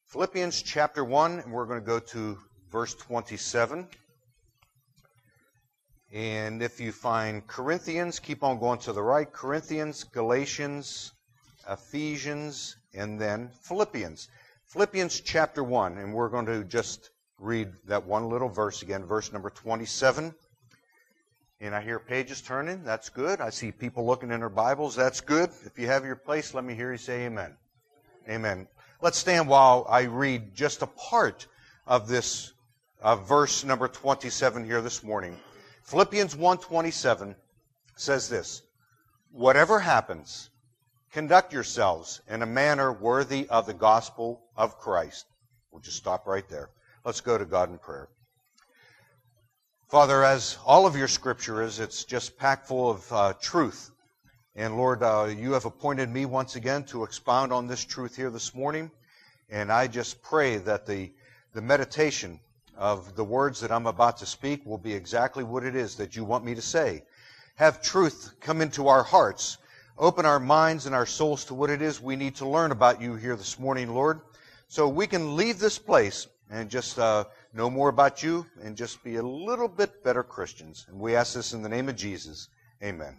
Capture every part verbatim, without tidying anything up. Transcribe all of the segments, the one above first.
Philippians chapter one, and we're going to go to verse twenty-seven. And if you find Corinthians, keep on going to the right. Corinthians, Galatians, Ephesians, and then Philippians. Philippians chapter one, and we're going to just read that one little verse again, verse number twenty-seven. And I hear pages turning. That's good. I see people looking in their Bibles. That's good. If you have your place, let me hear you say amen. Amen. Let's stand while I read just a part of this uh, verse number twenty-seven here this morning. Philippians one twenty-seven says this: "Whatever happens, conduct yourselves in a manner worthy of the gospel of Christ." We'll just stop right there. Let's go to God in prayer. Father, as all of your Scripture is, it's just packed full of uh, truth. And Lord, uh, you have appointed me once again to expound on this truth here this morning. And I just pray that the, the meditation of the words that I'm about to speak will be exactly what it is that you want me to say. Have truth come into our hearts. Open our minds and our souls to what it is we need to learn about you here this morning, Lord, so we can leave this place and just uh, know more about you and just be a little bit better Christians. And we ask this in the name of Jesus. Amen.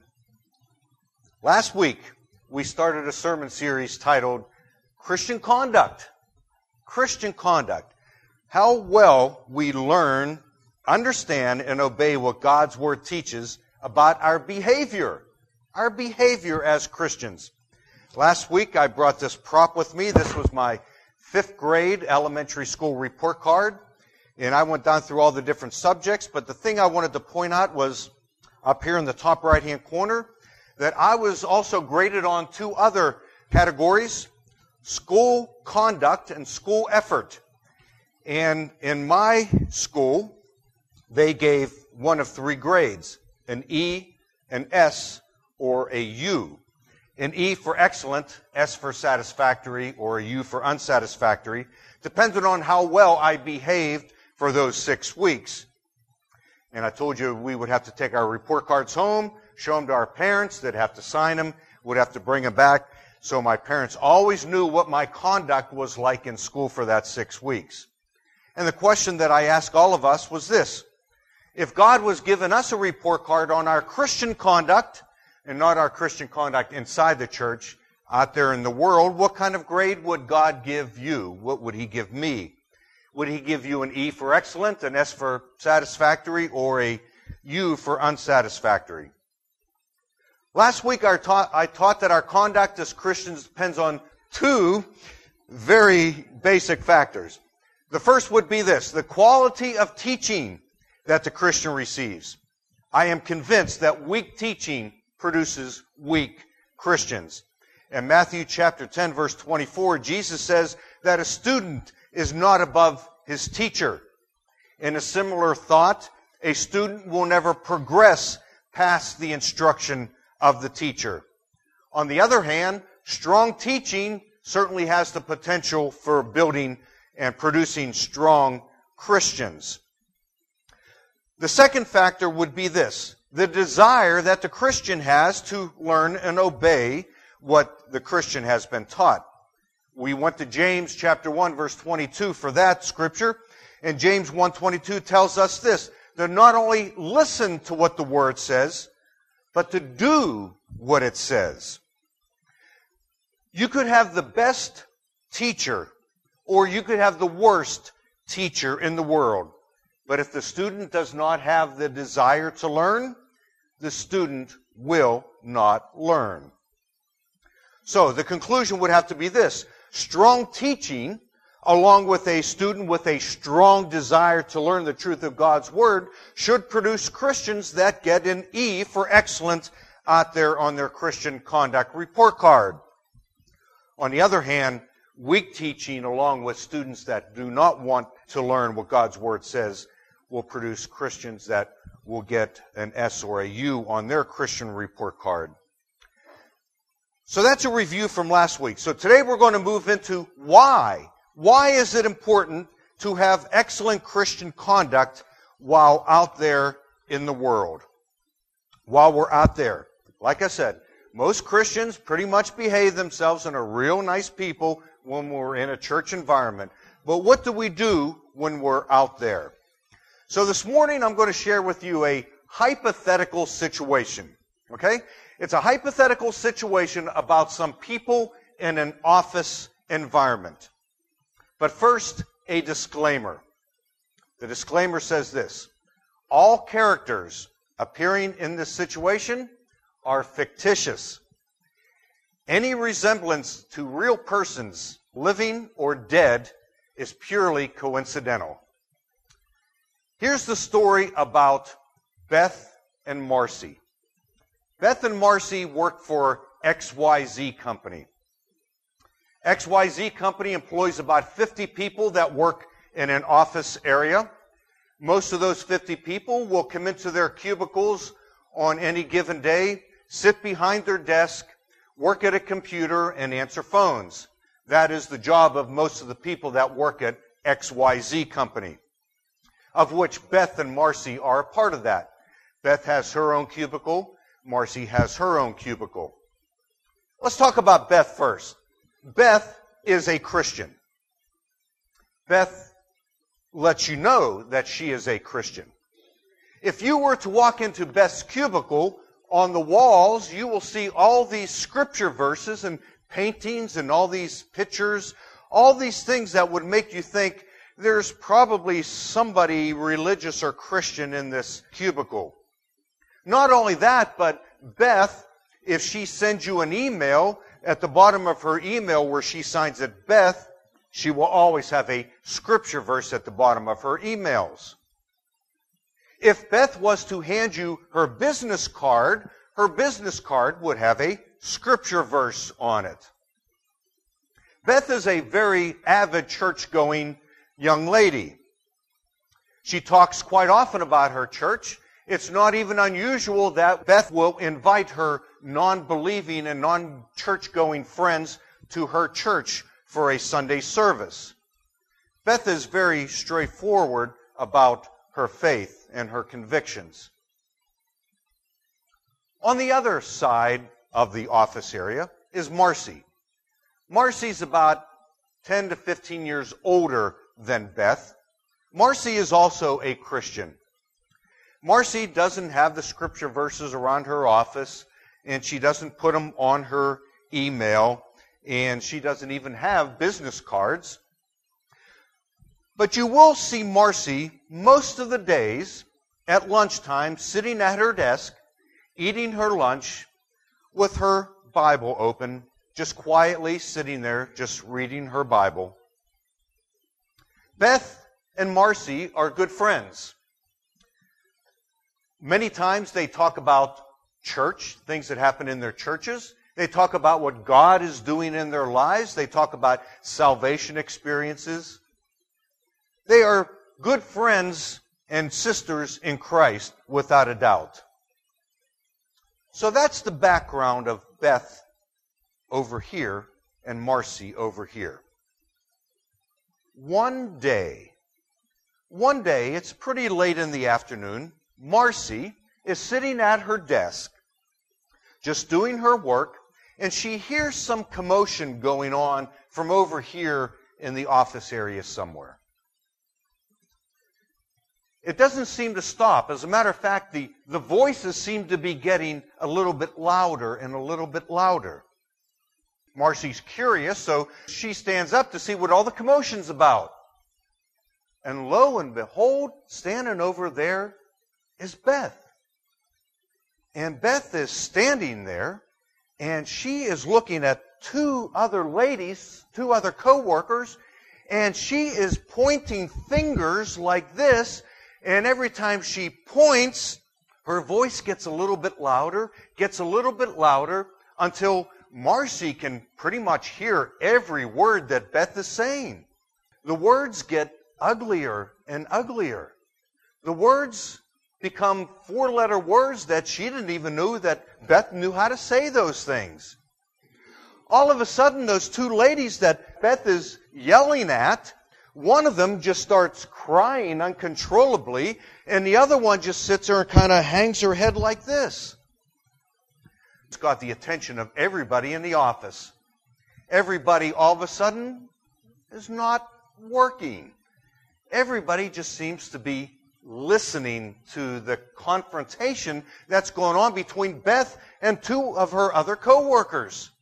Last week, we started a sermon series titled Christian Conduct. Christian Conduct. How well we learn, understand, and obey what God's Word teaches about our behavior. Our behavior as Christians. Last week, I brought this prop with me. This was my fifth grade elementary school report card. And I went down through all the different subjects. But the thing I wanted to point out was up here in the top right-hand corner that I was also graded on two other categories: school conduct and school effort. And in my school, they gave one of three grades: an E, an S, or a U. An E for excellent, S for satisfactory, or a U for unsatisfactory, depending on how well I behaved for those six weeks. And I told you we would have to take our report cards home, show them to our parents, they'd have to sign them, would have to bring them back. So my parents always knew what my conduct was like in school for that six weeks. And the question that I asked all of us was this: if God was giving us a report card on our Christian conduct, and not our Christian conduct inside the church, out there in the world, what kind of grade would God give you? What would He give me? Would He give you an E for excellent, an S for satisfactory, or a U for unsatisfactory? Last week I taught, I taught that our conduct as Christians depends on two very basic factors. The first would be this: the quality of teaching that the Christian receives. I am convinced that weak teaching produces weak Christians. In Matthew chapter ten, verse twenty-four, Jesus says that a student is not above his teacher. In a similar thought, a student will never progress past the instruction of the teacher. On the other hand, strong teaching certainly has the potential for building and producing strong Christians. The second factor would be this: the desire that the Christian has to learn and obey what the Christian has been taught. We went to James chapter one, verse twenty-two for that scripture. And James one twenty-two tells us this: to not only listen to what the Word says, but to do what it says. You could have the best teacher, or you could have the worst teacher in the world. But if the student does not have the desire to learn, the student will not learn. So the conclusion would have to be this: strong teaching, along with a student with a strong desire to learn the truth of God's Word, should produce Christians that get an E for excellent out there on their Christian conduct report card. On the other hand, weak teaching, along with students that do not want to learn what God's Word says, will produce Christians that will get an S or a U on their Christian report card. So that's a review from last week. So today we're going to move into why. Why is it important to have excellent Christian conduct while out there in the world? While we're out there. Like I said, most Christians pretty much behave themselves and are real nice people when we're in a church environment. But what do we do when we're out there? So this morning I'm going to share with you a hypothetical situation. Okay? It's a hypothetical situation about some people in an office environment. But first, a disclaimer. The disclaimer says this: all characters appearing in this situation are fictitious. Any resemblance to real persons, living or dead, is purely coincidental. Here's the story about Beth and Marcy. Beth and Marcy work for X Y Z Company. X Y Z Company employs about fifty people that work in an office area. Most of those fifty people will come into their cubicles on any given day, sit behind their desk, work at a computer, and answer phones. That is the job of most of the people that work at X Y Z Company, of which Beth and Marcy are a part of that. Beth has her own cubicle. Marcy has her own cubicle. Let's talk about Beth first. Beth is a Christian. Beth lets you know that she is a Christian. If you were to walk into Beth's cubicle, on the walls you will see all these scripture verses and paintings and all these pictures, all these things that would make you think there's probably somebody religious or Christian in this cubicle. Not only that, but Beth, if she sends you an email, at the bottom of her email where she signs it Beth, she will always have a scripture verse at the bottom of her emails. If Beth was to hand you her business card, her business card would have a scripture verse on it. Beth is a very avid church-going young lady. She talks quite often about her church. It's not even unusual that Beth will invite her non-believing and non-church-going friends to her church for a Sunday service. Beth is very straightforward about her faith and her convictions. On the other side of the office area is Marcy. Marcy's about ten to fifteen years older than Beth. Marcy is also a Christian. Marcy doesn't have the scripture verses around her office, and she doesn't put them on her email, and she doesn't even have business cards. But you will see Marcy most of the days at lunchtime sitting at her desk, eating her lunch with her Bible open, just quietly sitting there, just reading her Bible. Beth and Marcy are good friends. Many times they talk about church, things that happen in their churches. They talk about what God is doing in their lives. They talk about salvation experiences. They are good friends and sisters in Christ, without a doubt. So that's the background of Beth over here and Marcy over here. One day, one day, it's pretty late in the afternoon, Marcy is sitting at her desk, just doing her work, and she hears some commotion going on from over here in the office area somewhere. It doesn't seem to stop. As a matter of fact, the, the voices seem to be getting a little bit louder and a little bit louder. Marcy's curious, so she stands up to see what all the commotion's about. And lo and behold, standing over there is Beth. And Beth is standing there, and she is looking at two other ladies, two other co-workers, and she is pointing fingers like this, and every time she points, her voice gets a little bit louder, gets a little bit louder, until Marcy can pretty much hear every word that Beth is saying. The words get uglier and uglier. The words become four-letter words that she didn't even know that Beth knew how to say those things. All of a sudden, those two ladies that Beth is yelling at, one of them just starts crying uncontrollably, and the other one just sits there and kind of hangs her head like this. It's got the attention of everybody in the office. everybody all of a sudden is not working. Everybody just seems to be listening to the confrontation that's going on between Beth and two of her other co-workers.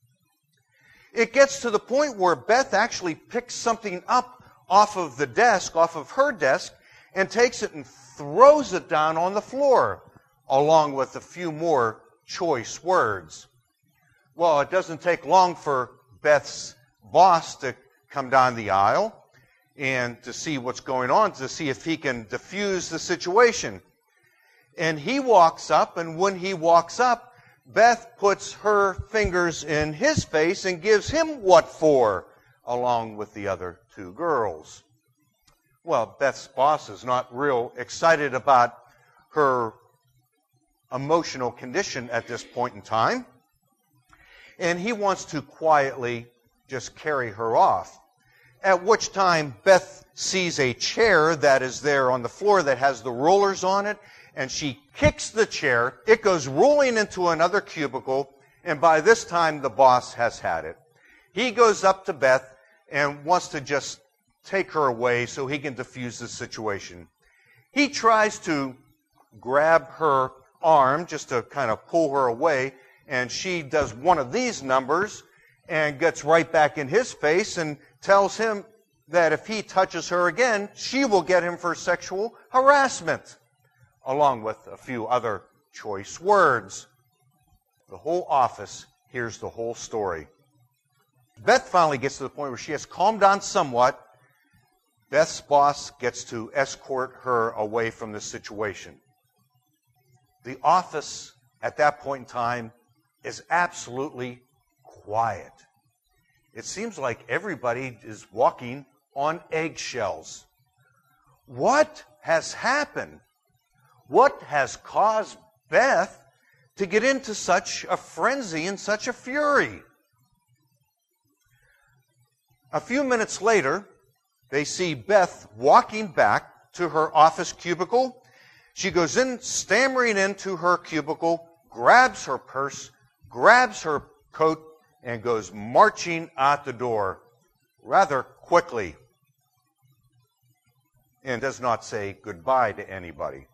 It gets to the point where Beth actually picks something up off of the desk, off of her desk, and takes it and throws it down on the floor, along with a few more choice words. Well, it doesn't take long for Beth's boss to come down the aisle and to see what's going on, to see if he can diffuse the situation. And he walks up, and when he walks up, Beth puts her fingers in his face and gives him what for, along with the other two girls. Well, Beth's boss is not real excited about her emotional condition at this point in time, and he wants to quietly just carry her off. At which time Beth sees a chair that is there on the floor that has the rollers on it, and she kicks the chair. It goes rolling into another cubicle, and by this time the boss has had it. He goes up to Beth and wants to just take her away so he can diffuse the situation. He tries to grab her arm just to kind of pull her away, and she does one of these numbers and gets right back in his face and tells him that if he touches her again, she will get him for sexual harassment, along with a few other choice words. The whole office hears the whole story. Beth finally gets to the point where she has calmed down somewhat. Beth's boss gets to escort her away from the situation. The office at that point in time is absolutely quiet. It seems like everybody is walking on eggshells. What has happened? What has caused Beth to get into such a frenzy and such a fury? A few minutes later, they see Beth walking back to her office cubicle. She goes in, stammering into her cubicle, grabs her purse, grabs her coat, and goes marching out the door rather quickly, and does not say goodbye to anybody.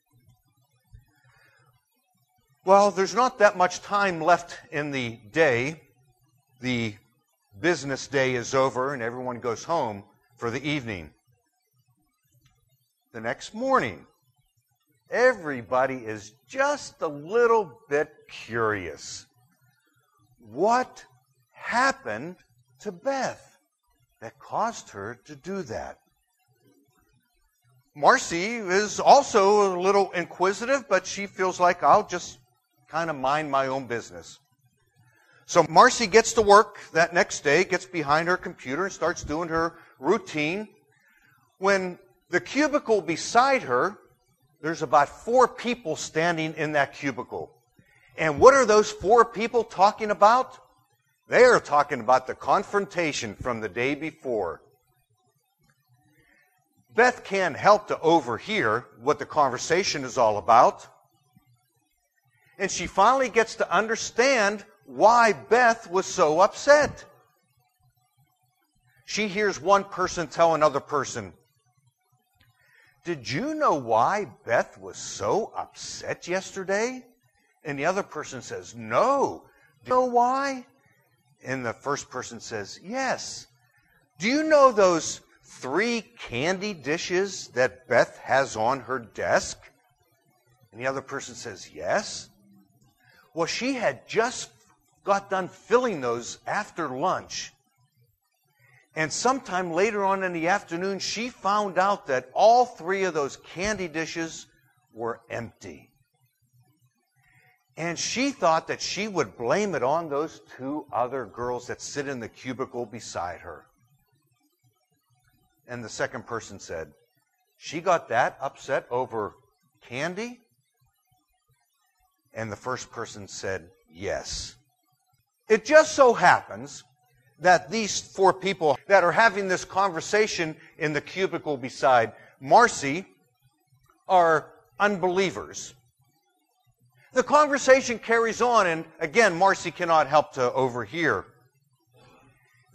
Well, there's not that much time left in the day. The business day is over and everyone goes home for the evening. The next morning, everybody is just a little bit curious. What happened to Beth that caused her to do that? Marcy is also a little inquisitive, but she feels like I'll just kind of mind my own business. So Marcy gets to work that next day, gets behind her computer and starts doing her routine. When the cubicle beside her, there's about four people standing in that cubicle. And what are those four people talking about? They are talking about the confrontation from the day before. Beth can't help to overhear what the conversation is all about. And she finally gets to understand why Beth was so upset. She hears one person tell another person, "Did you know why Beth was so upset yesterday?" And the other person says, "No." "Do you know why?" And the first person says, "Yes." "Do you know those three candy dishes that Beth has on her desk?" And the other person says, "Yes." Well, she had just got done filling those after lunch. And sometime later on in the afternoon, she found out that all three of those candy dishes were empty. And she thought that she would blame it on those two other girls that sit in the cubicle beside her. And the second person said, "She got that upset over candy?" And the first person said, "Yes." It just so happens that these four people that are having this conversation in the cubicle beside Marcy are unbelievers. The conversation carries on, and again, Marcy cannot help to overhear.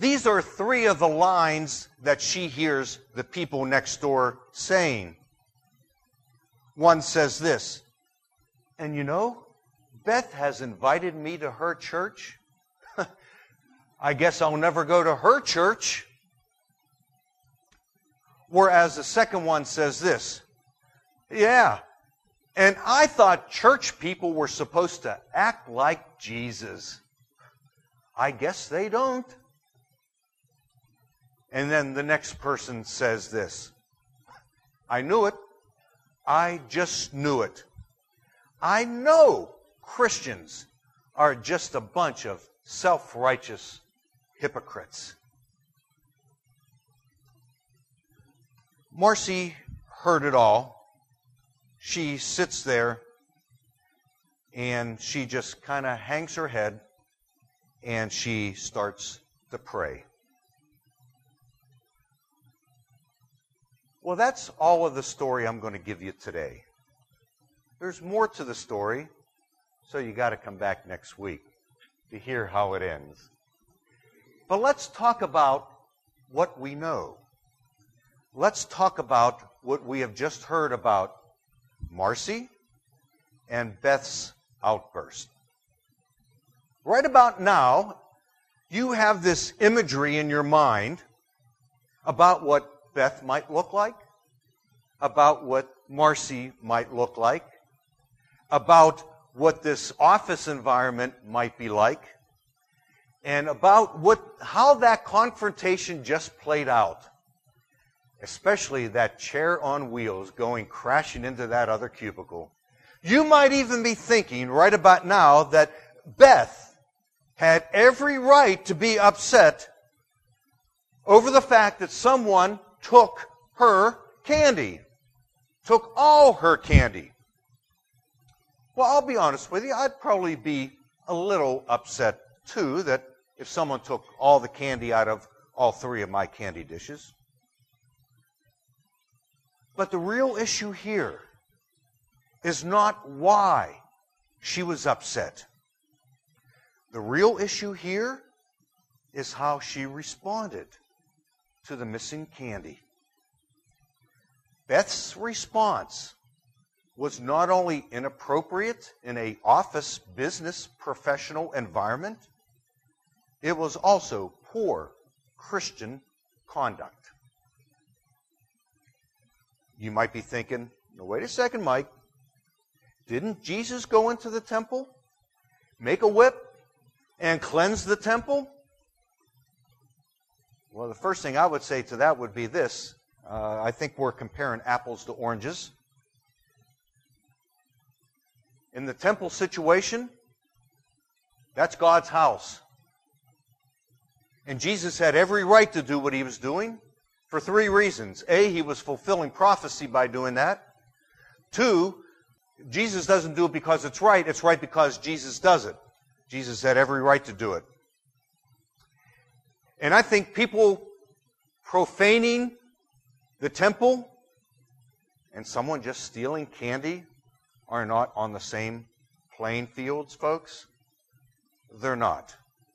These are three of the lines that she hears the people next door saying. One says this, and you know, Beth has invited me to her church. I guess I'll never go to her church. Whereas the second one says this, yeah, and I thought church people were supposed to act like Jesus. I guess they don't. And then the next person says this, I knew it. I just knew it. I know Christians are just a bunch of self-righteous hypocrites. Marcy heard it all. She sits there and she just kind of hangs her head and she starts to pray. Well, that's all of the story I'm going to give you today. There's more to the story, so you got to come back next week to hear how it ends. But let's talk about what we know. Let's talk about what we have just heard about Marcy and Beth's outburst. Right about now, you have this imagery in your mind about what Beth might look like, about what Marcy might look like, about what this office environment might be like, and about what how that confrontation just played out. Especially that chair on wheels going crashing into that other cubicle. You might even be thinking right about now that Beth had every right to be upset over the fact that someone took her candy, took all her candy. Well, I'll be honest with you, I'd probably be a little upset too that if someone took all the candy out of all three of my candy dishes. But the real issue here is not why she was upset. The real issue here is how she responded to the missing candy. Beth's response was not only inappropriate in an office business professional environment, it was also poor Christian conduct. You might be thinking, no, wait a second, Mike. Didn't Jesus go into the temple, make a whip, and cleanse the temple? Well, the first thing I would say to that would be this. Uh, I think we're comparing apples to oranges. In the temple situation, that's God's house. And Jesus had every right to do what he was doing for three reasons. A, he was fulfilling prophecy by doing that. Two, Jesus doesn't do it because it's right. It's right because Jesus does it. Jesus had every right to do it. And I think people profaning the temple and someone just stealing candy are not on the same playing fields, folks. They're not.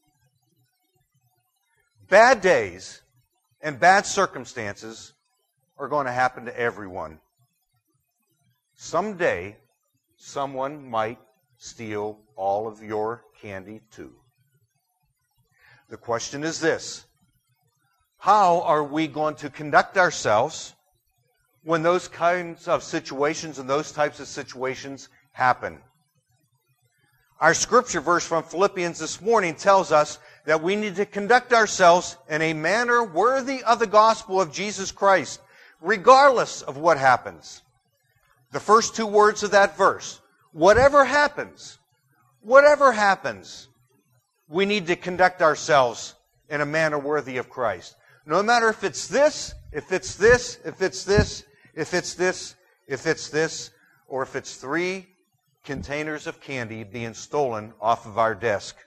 Bad days and bad circumstances are going to happen to everyone. Someday, someone might steal all of your candy too. The question is this: how are we going to conduct ourselves when those kinds of situations and those types of situations happen? Our scripture verse from Philippians this morning tells us that we need to conduct ourselves in a manner worthy of the gospel of Jesus Christ, regardless of what happens. The first two words of that verse, whatever happens, whatever happens, we need to conduct ourselves in a manner worthy of Christ. No matter if it's this, if it's this, if it's this, if it's this, if it's this, or if it's three containers of candy being stolen off of our desk.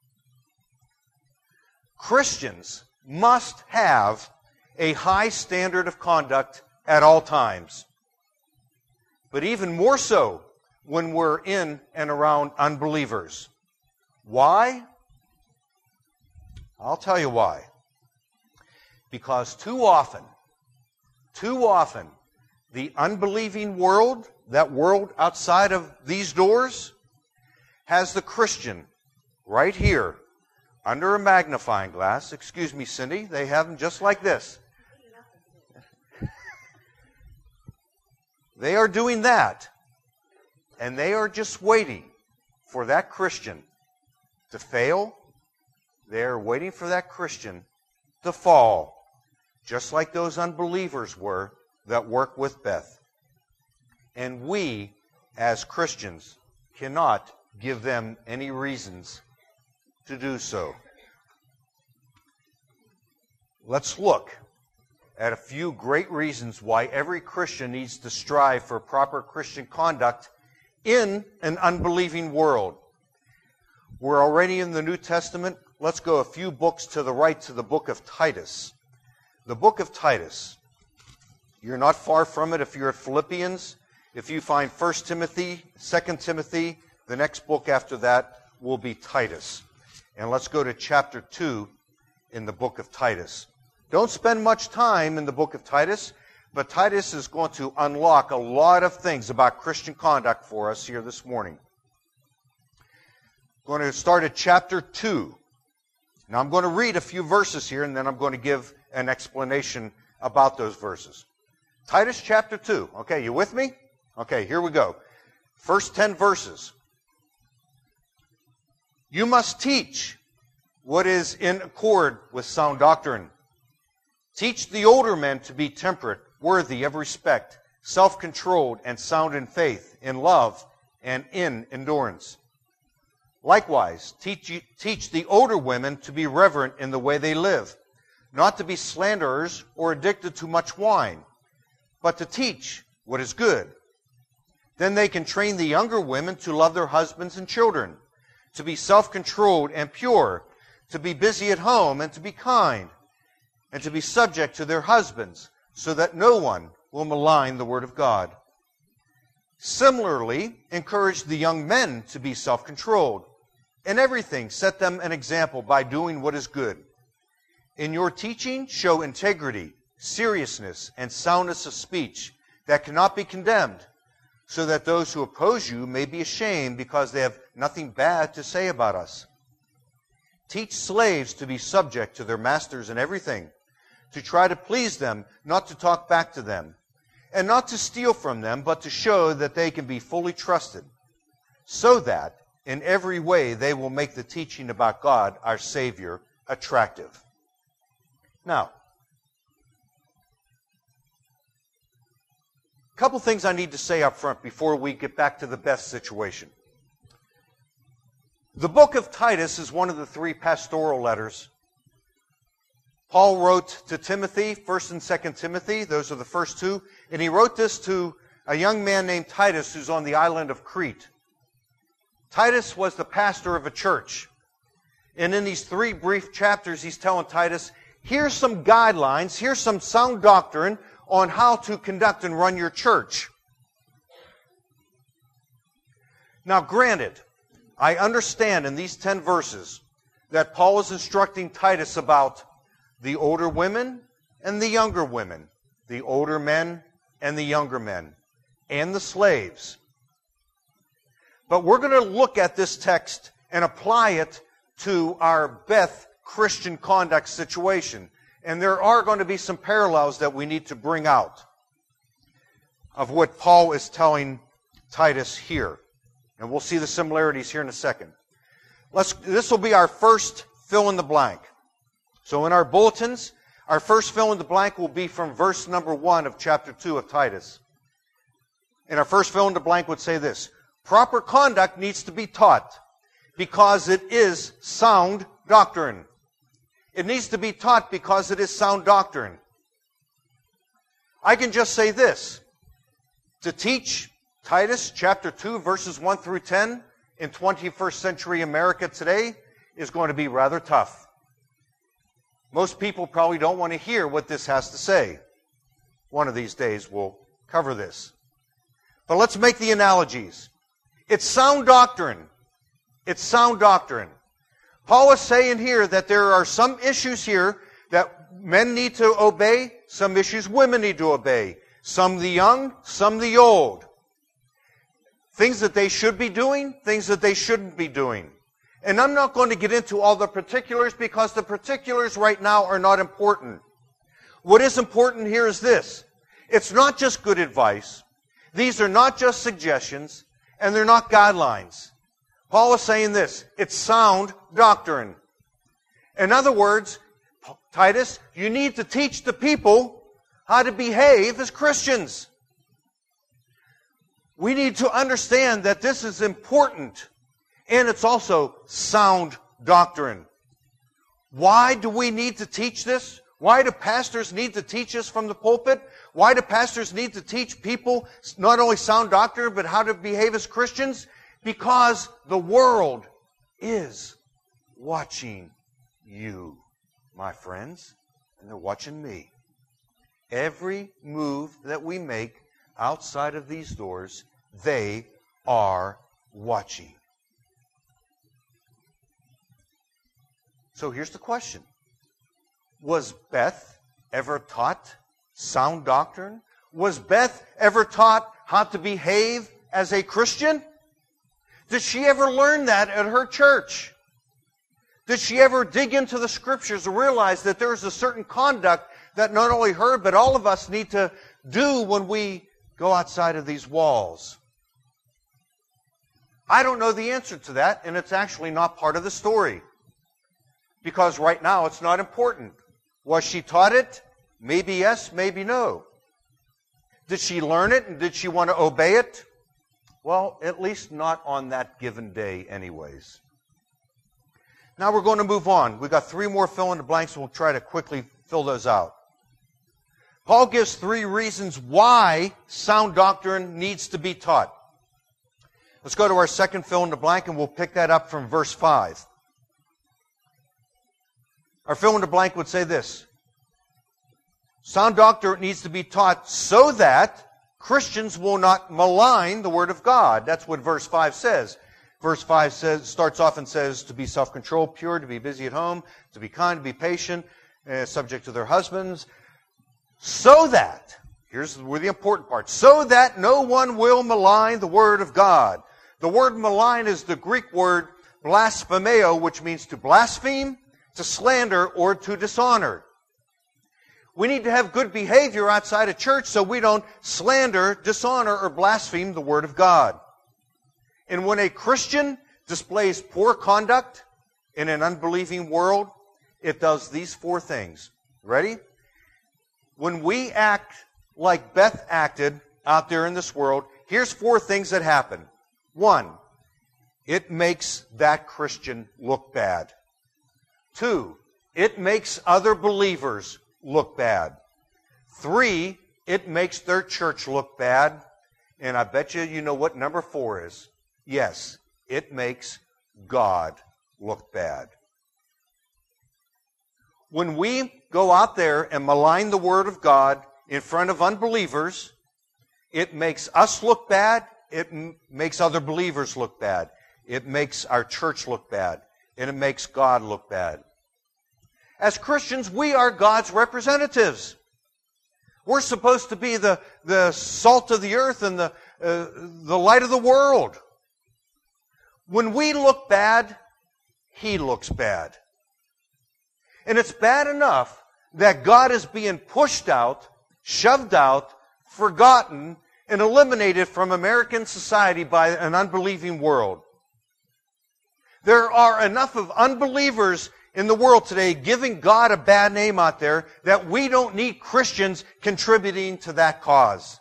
Christians must have a high standard of conduct at all times. But even more so when we're in and around unbelievers. Why? I'll tell you why. Because too often, too often, the unbelieving world, that world outside of these doors, has the Christian right here under a magnifying glass. Excuse me, Cindy, they have them just like this. They are doing that, and they are just waiting for that Christian to fail. They are waiting for that Christian to fall, just like those unbelievers were that work with Beth. And we, as Christians, cannot give them any reasons to do so. Let's look at a few great reasons why every Christian needs to strive for proper Christian conduct in an unbelieving world. We're already in the New Testament. Let's go a few books to the right to the book of Titus. The book of Titus. You're not far from it if you're at Philippians. If you find First Timothy, Second Timothy, the next book after that will be Titus. And let's go to chapter two in the book of Titus. Don't spend much time in the book of Titus, but Titus is going to unlock a lot of things about Christian conduct for us here this morning. I'm going to start at chapter two. Now I'm going to read a few verses here, and then I'm going to give an explanation about those verses. Titus chapter two. Okay, you with me? Okay, here we go. First ten verses. You must teach what is in accord with sound doctrine. Teach the older men to be temperate, worthy of respect, self-controlled, and sound in faith, in love, and in endurance. Likewise, teach, teach the older women to be reverent in the way they live, not to be slanderers or addicted to much wine, but to teach what is good. Then they can train the younger women to love their husbands and children, to be self-controlled and pure, to be busy at home and to be kind, and to be subject to their husbands, so that no one will malign the word of God. Similarly, encourage the young men to be self-controlled. In everything, set them an example by doing what is good. In your teaching, show integrity, seriousness, and soundness of speech that cannot be condemned, so that those who oppose you may be ashamed because they have nothing bad to say about us. Teach slaves to be subject to their masters in everything, to try to please them, not to talk back to them, and not to steal from them, but to show that they can be fully trusted, so that in every way they will make the teaching about God, our Savior, attractive. Now, a couple things I need to say up front before we get back to the Beth situation. The book of Titus is one of the three pastoral letters. Paul wrote to Timothy, First and Second Timothy. Those are the first two. And he wrote this to a young man named Titus who's on the island of Crete. Titus was the pastor of a church. And in these three brief chapters, he's telling Titus, here's some guidelines, here's some sound doctrine on how to conduct and run your church. Now, granted, I understand in these ten verses that Paul is instructing Titus about the older women and the younger women, the older men and the younger men, and the slaves. But we're going to look at this text and apply it to our Beth Christian conduct situation. And there are going to be some parallels that we need to bring out of what Paul is telling Titus here. And we'll see the similarities here in a second. Let's, this will be our first fill in the blank. So in our bulletins, our first fill in the blank will be from verse number one of chapter two of Titus. And our first fill in the blank would say this: proper conduct needs to be taught because it is sound doctrine. It needs to be taught because it is sound doctrine. I can just say this: to teach Titus chapter two verses one through ten in twenty-first century America today is going to be rather tough. Most people probably don't want to hear what this has to say. One of these days we'll cover this. But let's make the analogies. It's sound doctrine. It's sound doctrine. Paul is saying here that there are some issues here that men need to obey, some issues women need to obey. Some the young, some the old. Things that they should be doing, things that they shouldn't be doing. And I'm not going to get into all the particulars because the particulars right now are not important. What is important here is this. It's not just good advice. These are not just suggestions, and they're not guidelines. Paul is saying this. It's sound doctrine. In other words, Titus, you need to teach the people how to behave as Christians. We need to understand that this is important, and it's also sound doctrine. Why do we need to teach this? Why do pastors need to teach us from the pulpit? Why do pastors need to teach people not only sound doctrine, but how to behave as Christians? Because the world is watching you, my friends, and they're watching me. Every move that we make outside of these doors, they are watching. So here's the question. Was Beth ever taught sound doctrine? Was Beth ever taught how to behave as a Christian? Did she ever learn that at her church? Did she ever dig into the Scriptures and realize that there's a certain conduct that not only her, but all of us need to do when we go outside of these walls? I don't know the answer to that, and it's actually not part of the story. Because right now it's not important. Was she taught it? Maybe yes, maybe no. Did she learn it, and did she want to obey it? Well, at least not on that given day anyways. Now we're going to move on. We've got three more fill in the blanks, and we'll try to quickly fill those out. Paul gives three reasons why sound doctrine needs to be taught. Let's go to our second fill in the blank, and we'll pick that up from verse five. Our fill in the blank would say this. Sound doctrine needs to be taught so that Christians will not malign the Word of God. That's what verse five says. Verse five says, starts off and says to be self-controlled, pure, to be busy at home, to be kind, to be patient, uh, subject to their husbands. So that, here's where the important part, so that no one will malign the Word of God. The word malign is the Greek word blasphemeo, which means to blaspheme, to slander, or to dishonor. We need to have good behavior outside of church so we don't slander, dishonor, or blaspheme the Word of God. And when a Christian displays poor conduct in an unbelieving world, it does these four things. Ready? When we act like Beth acted out there in this world, here's four things that happen. One, it makes that Christian look bad. Two, it makes other believers look bad. Three, it makes their church look bad. And I bet you you know what number four is. Yes, it makes God look bad. When we go out there and malign the Word of God in front of unbelievers, it makes us look bad. It m- makes other believers look bad. It makes our church look bad. And it makes God look bad. As Christians, we are God's representatives. We're supposed to be the, the salt of the earth and the, uh, the light of the world. When we look bad, He looks bad. And it's bad enough that God is being pushed out, shoved out, forgotten, and eliminated from American society by an unbelieving world. There are enough of unbelievers in the world today giving God a bad name out there that we don't need Christians contributing to that cause.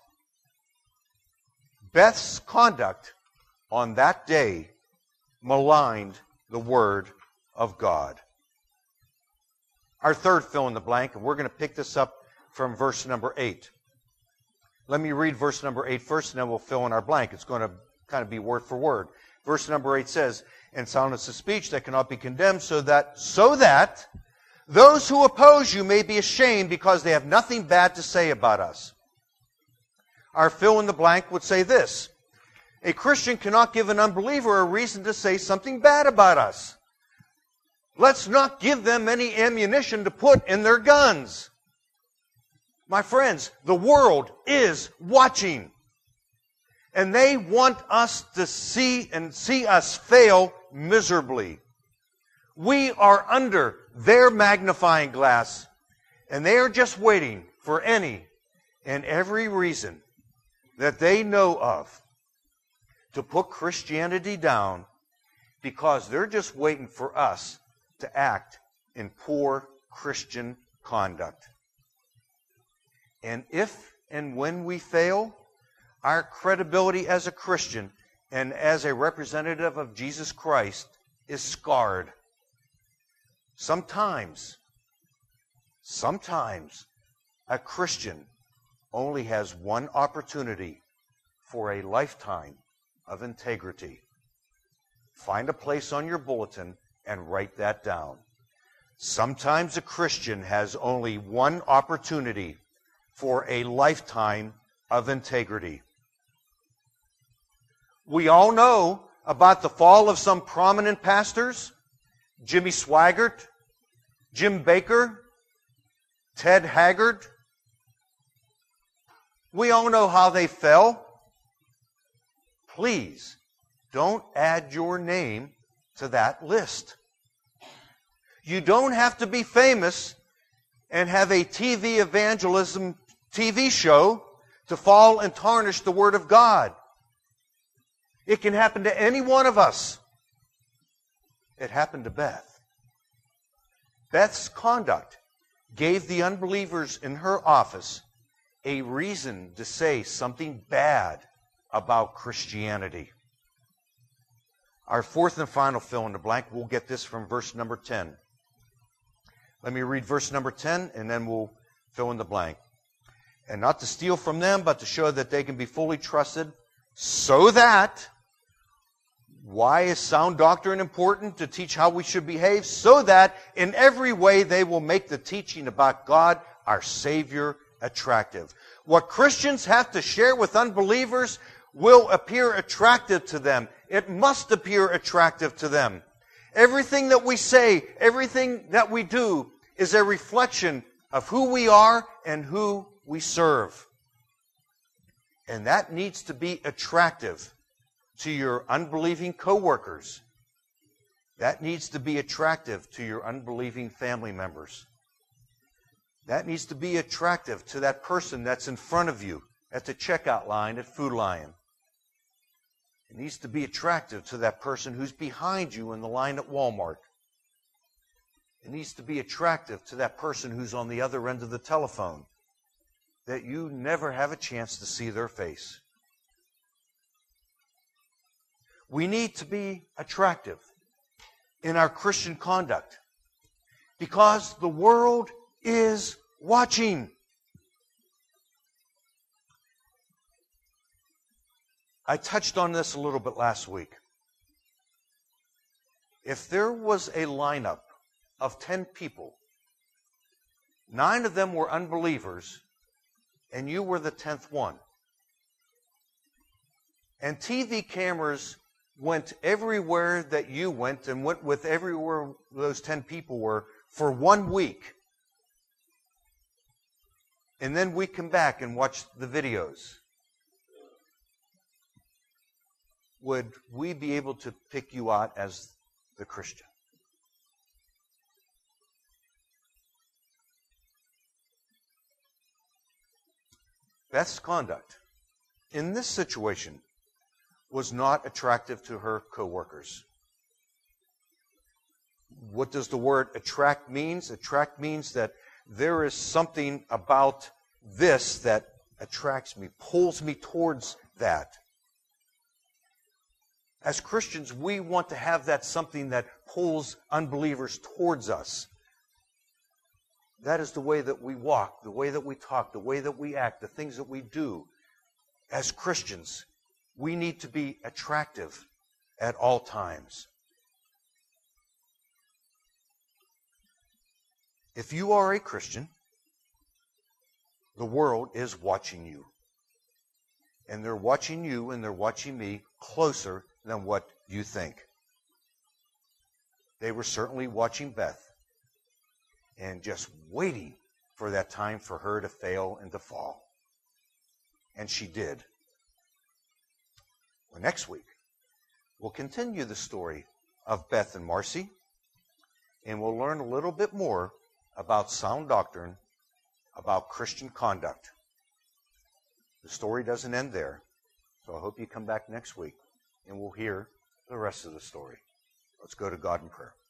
Beth's conduct on that day maligned the Word of God. Our third fill in the blank, and we're going to pick this up from verse number eight. Let me read verse number eight first, and then we'll fill in our blank. It's going to kind of be word for word. Verse number eight says, and soundness of speech that cannot be condemned, so that so that those who oppose you may be ashamed because they have nothing bad to say about us. Our fill in the blank would say this. A Christian cannot give an unbeliever a reason to say something bad about us. Let's not give them any ammunition to put in their guns. My friends, the world is watching. And they want us to see and see us fail miserably. We are under their magnifying glass, and they are just waiting for any and every reason that they know of to put Christianity down, because they're just waiting for us to act in poor Christian conduct. And if and when we fail, our credibility as a Christian and as a representative of Jesus Christ is scarred. Sometimes, sometimes a Christian only has one opportunity for a lifetime of integrity. Find a place on your bulletin and write that down. Sometimes a Christian has only one opportunity for a lifetime of integrity. We all know about the fall of some prominent pastors: Jimmy Swaggart, Jim Baker, Ted Haggard. We all know how they fell. Please don't add your name to that list. You don't have to be famous and have a T V evangelism T V show to fall and tarnish the Word of God. It can happen to any one of us. It happened to Beth. Beth's conduct gave the unbelievers in her office a reason to say something bad about Christianity. Our fourth and final fill in the blank, we'll get this from verse number ten. Let me read verse number ten, and then we'll fill in the blank. And not to steal from them, but to show that they can be fully trusted, so that... Why is sound doctrine important? To teach how we should behave, so that in every way they will make the teaching about God, our Savior, attractive. What Christians have to share with unbelievers will appear attractive to them. It must appear attractive to them. Everything that we say, everything that we do is a reflection of who we are and who we serve. And that needs to be attractive to your unbelieving coworkers. That needs to be attractive to your unbelieving family members. That needs to be attractive to that person that's in front of you at the checkout line at Food Lion. It needs to be attractive to that person who's behind you in the line at Walmart. It needs to be attractive to that person who's on the other end of the telephone, that you never have a chance to see their face. We need to be attractive in our Christian conduct because the world is watching. I touched on this a little bit last week. If there was a lineup of ten people, nine of them were unbelievers, and you were the tenth one, and T V cameras went everywhere that you went and went with everywhere those ten people were for one week, and then we come back and watch the videos, would we be able to pick you out as the Christian? Beth's conduct in this situation was not attractive to her co-workers. What does the word attract means? Attract means that there is something about this that attracts me, pulls me towards that. As Christians, we want to have that something that pulls unbelievers towards us. That is the way that we walk, the way that we talk, the way that we act, the things that we do. As Christians, we need to be attractive at all times. If you are a Christian, the world is watching you. And they're watching you and they're watching me closer than what you think. They were certainly watching Beth and just waiting for that time for her to fail and to fall. And she did. Well, next week, we'll continue the story of Beth and Marcy, and we'll learn a little bit more about sound doctrine, about Christian conduct. The story doesn't end there, so I hope you come back next week, and we'll hear the rest of the story. Let's go to God in prayer.